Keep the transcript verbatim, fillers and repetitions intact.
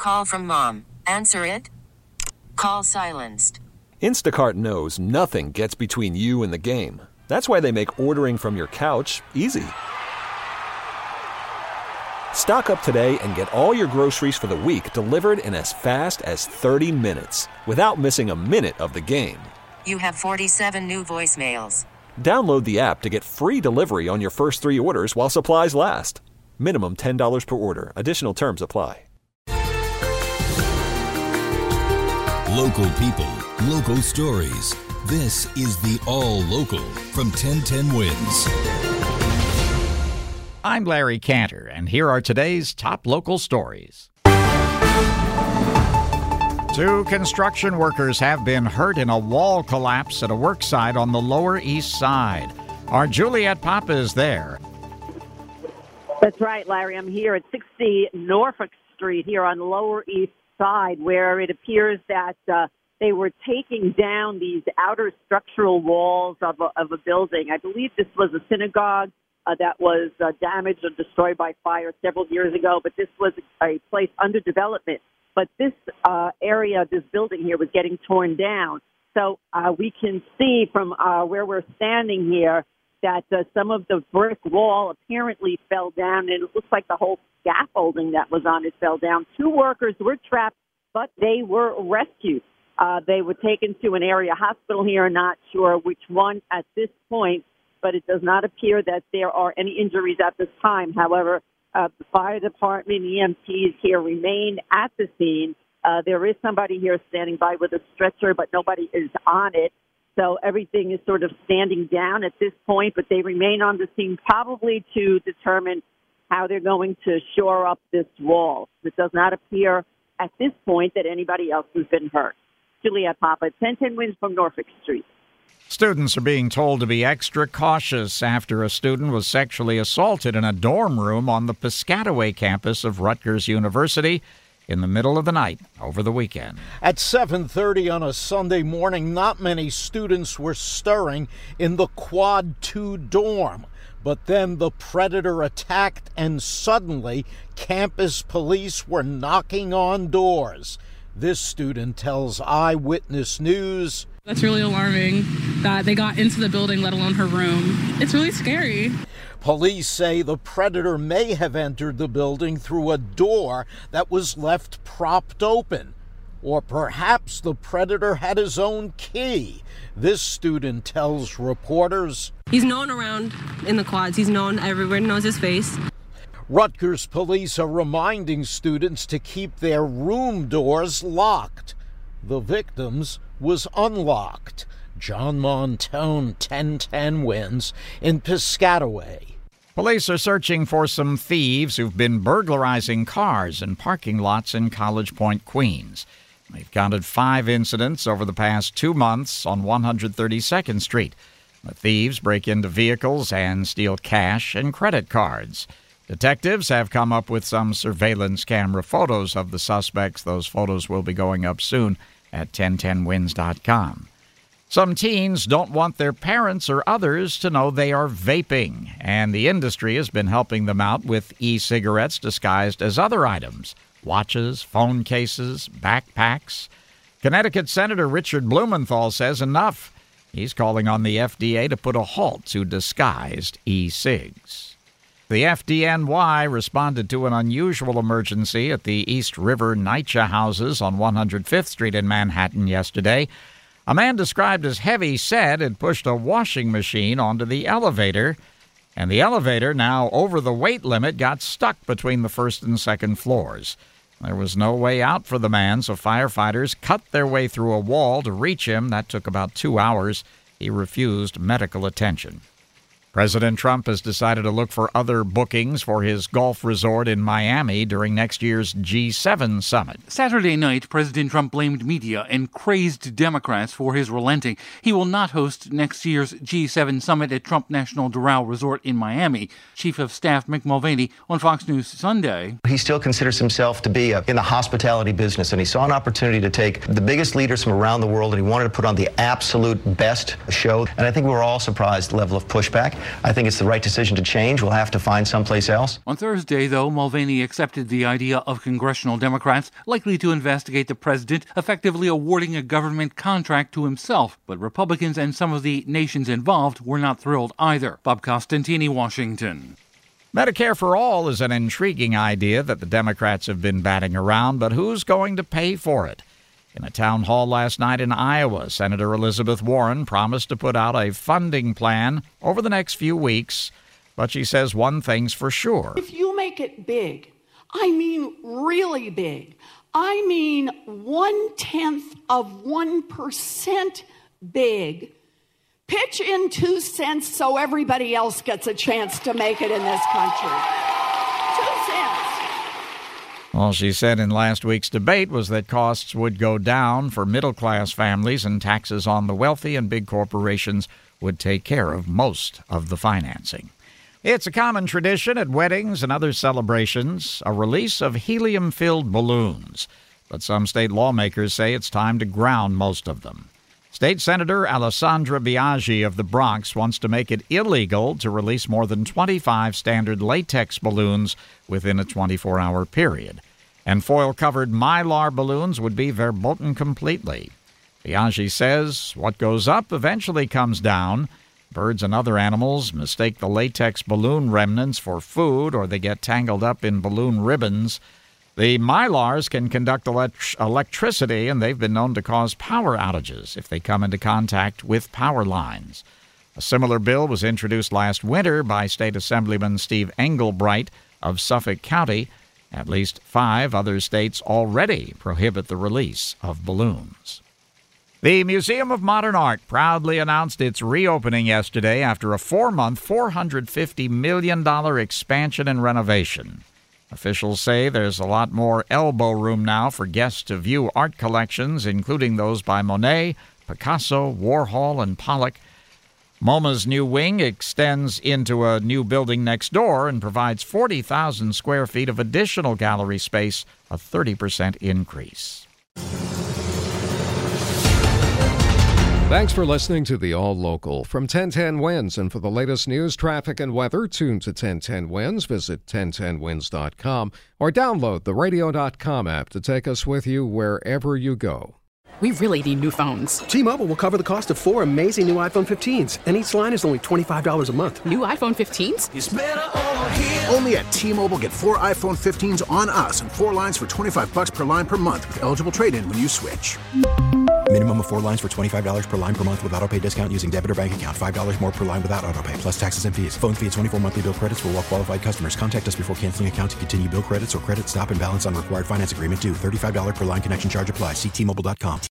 Call from mom. Answer it. Call silenced. Instacart knows nothing gets between you and the game. That's why they make ordering from your couch easy. Stock up today and get all your groceries for the week delivered in as fast as thirty minutes without missing a minute of the game. You have forty-seven new voicemails. Download the app to get free delivery on your first three orders while supplies last. Minimum ten dollars per order. Additional terms apply. Local people, local stories. This is the All Local from ten ten Wins. I'm Larry Cantor, and here are today's top local stories. Two construction workers have been hurt in a wall collapse at a work site on the Lower East Side. Our Juliet Papa is there. That's right, Larry. I'm here at sixty Norfolk Street here on the Lower East Side, where it appears that uh, they were taking down these outer structural walls of a, of a building. I believe this was a synagogue uh, that was uh, damaged or destroyed by fire several years ago, but this was a place under development. But this uh, area, this building here, was getting torn down. So uh, we can see from uh, where we're standing here that uh, some of the brick wall apparently fell down, and it looks like the whole scaffolding that was on it fell down. Two workers were trapped, but they were rescued. Uh, they were taken to an area hospital here, not sure which one at this point, but it does not appear that there are any injuries at this time. However, uh, the fire department, E M Ts here remain at the scene. Uh, there is somebody here standing by with a stretcher, but nobody is on it. So everything is sort of standing down at this point, but they remain on the scene probably to determine how they're going to shore up this wall. It does not appear at this point that anybody else has been hurt. Juliet Papa, ten ten Wins from Norfolk Street. Students are being told to be extra cautious after a student was sexually assaulted in a dorm room on the Piscataway campus of Rutgers University in the middle of the night over the weekend. At seven thirty on a Sunday morning, not many students were stirring in the Quad two dorm. But then the predator attacked, and suddenly campus police were knocking on doors. This student tells Eyewitness News, "That's really alarming that they got into the building, let alone her room. It's really scary." Police say the predator may have entered the building through a door that was left propped open. Or perhaps the predator had his own key. This student tells reporters, "He's known around in the quads. He's known everywhere, knows his face." Rutgers police are reminding students to keep their room doors locked. The victim's was unlocked. John Montone, ten ten Wins in Piscataway. Police are searching for some thieves who've been burglarizing cars in parking lots in College Point, Queens. They've counted five incidents over the past two months on one hundred thirty-second Street. The thieves break into vehicles and steal cash and credit cards. Detectives have come up with some surveillance camera photos of the suspects. Those photos will be going up soon at ten ten wins dot com. Some teens don't want their parents or others to know they are vaping, and the industry has been helping them out with e-cigarettes disguised as other items: watches, phone cases, backpacks. Connecticut Senator Richard Blumenthal says enough. He's calling on the F D A to put a halt to disguised e-cigs. The F D N Y responded to an unusual emergency at the East River NYCHA houses on one hundred fifth Street in Manhattan yesterday. A man described as heavy set had pushed a washing machine onto the elevator, and the elevator, now over the weight limit, got stuck between the first and second floors. There was no way out for the man, so firefighters cut their way through a wall to reach him. That took about two hours. He refused medical attention. President Trump has decided to look for other bookings for his golf resort in Miami during next year's G seven summit. Saturday night, President Trump blamed media and crazed Democrats for his relenting. He will not host next year's G seven summit at Trump National Doral Resort in Miami. Chief of Staff Mick Mulvaney on Fox News Sunday. He still considers himself to be in the hospitality business, and he saw an opportunity to take the biggest leaders from around the world, and he wanted to put on the absolute best show. And I think we were all surprised at the level of pushback. I think it's the right decision to change. We'll have to find someplace else. On Thursday, though, Mulvaney accepted the idea of congressional Democrats likely to investigate the president, effectively awarding a government contract to himself. But Republicans and some of the nations involved were not thrilled either. Bob Costantini, Washington. Medicare for All is an intriguing idea that the Democrats have been batting around, but who's going to pay for it? In a town hall last night in Iowa, Senator Elizabeth Warren promised to put out a funding plan over the next few weeks, but she says one thing's for sure. If you make it big, I mean really big, I mean one-tenth of one percent big, pitch in two cents so everybody else gets a chance to make it in this country. Two cents. All she said in last week's debate was that costs would go down for middle-class families and taxes on the wealthy and big corporations would take care of most of the financing. It's a common tradition at weddings and other celebrations, a release of helium-filled balloons. But some state lawmakers say it's time to ground most of them. State Senator Alessandra Biaggi of the Bronx wants to make it illegal to release more than twenty-five standard latex balloons within a twenty-four hour period. And foil-covered Mylar balloons would be verboten completely. Biaggi says what goes up eventually comes down. Birds and other animals mistake the latex balloon remnants for food, or they get tangled up in balloon ribbons. The Mylars can conduct elect- electricity, and they've been known to cause power outages if they come into contact with power lines. A similar bill was introduced last winter by State Assemblyman Steve Englebright of Suffolk County. At least five other states already prohibit the release of balloons. The Museum of Modern Art proudly announced its reopening yesterday after a four-month, four hundred fifty million dollars expansion and renovation. Officials say there's a lot more elbow room now for guests to view art collections, including those by Monet, Picasso, Warhol, and Pollock. MoMA's new wing extends into a new building next door and provides forty thousand square feet of additional gallery space, a thirty percent increase. Thanks for listening to the All Local from ten ten Wins. And for the latest news, traffic, and weather, tune to ten ten Wins. Visit ten ten wins dot com or download the radio dot com app to take us with you wherever you go. We really need new phones. T-Mobile will cover the cost of four amazing new iPhone fifteens, and each line is only twenty-five dollars a month. New iPhone fifteens? It's better over here. Only at T-Mobile, get four iPhone fifteens on us and four lines for twenty-five bucks per line per month with eligible trade-in when you switch. Minimum of four lines for twenty-five dollars per line per month with autopay discount using debit or bank account. five dollars more per line without autopay, plus taxes and fees. Phone fee at twenty-four monthly bill credits for well-qualified customers. Contact us before canceling account to continue bill credits or credit stop and balance on required finance agreement due. thirty-five dollars per line connection charge applies. See T Mobile dot com.